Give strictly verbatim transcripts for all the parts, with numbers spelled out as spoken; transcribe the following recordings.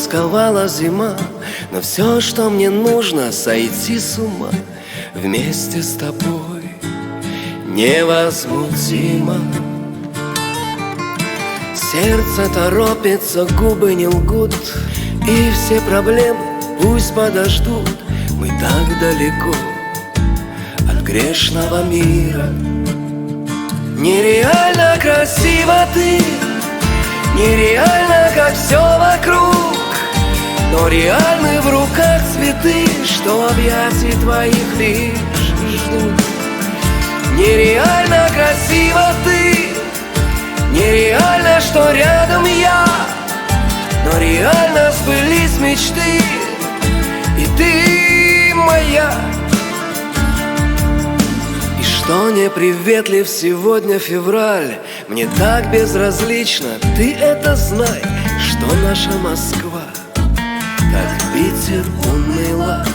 сковала зима, но все, что мне нужно, сойти с ума вместе с тобой невозмутимо. Сердце торопится, губы не лгут, и все проблемы пусть подождут. Мы так далеко от грешного мира. Нереально красиво ты, нереально, как все вокруг, но реальны в руках цветы, что объятий твоих лишь ждут. Нереально красиво ты, нереально, что рядом я, но реально сбылись мечты, и ты моя. И что неприветлив сегодня февраль, мне так безразлично, ты это знай, что наша Москва, как Питер, уныла.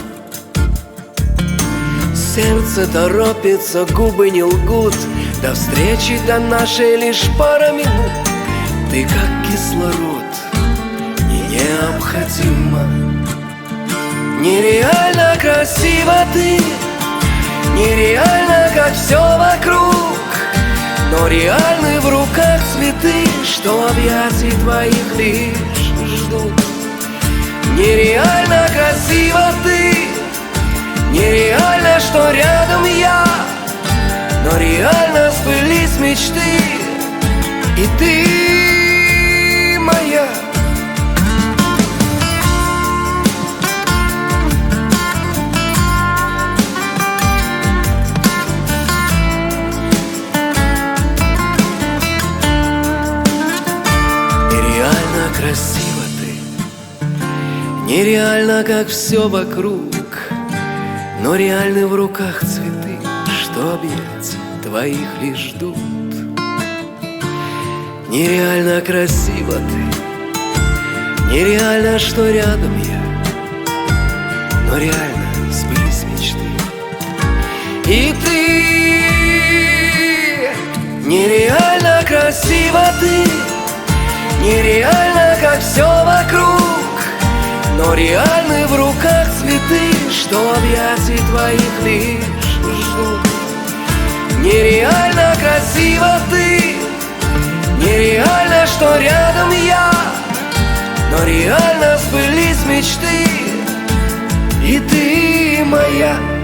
Сердце торопится, губы не лгут, до встречи до нашей лишь пара минут. Ты как кислород и необходима. Нереально красиво ты, нереально, как все вокруг, но реальны в руках цветы, что объятий твоих лишь ждут. Нереально красиво ты, нереально, что рядом я, но реально сбылись мечты, и ты моя. Нереально красиво ты, нереально, как все вокруг, но реальны в руках цветы, что объятия твоих лишь ждут. Нереально красиво ты, нереально, что рядом я, но реально сбылись мечты, и ты. Нереально красиво ты, нереально, как все вокруг, но реальны в руках цветы, что объятий твоих лишь ждут. Нереально красиво ты, нереально, что рядом я, но реально сбылись мечты, и ты моя.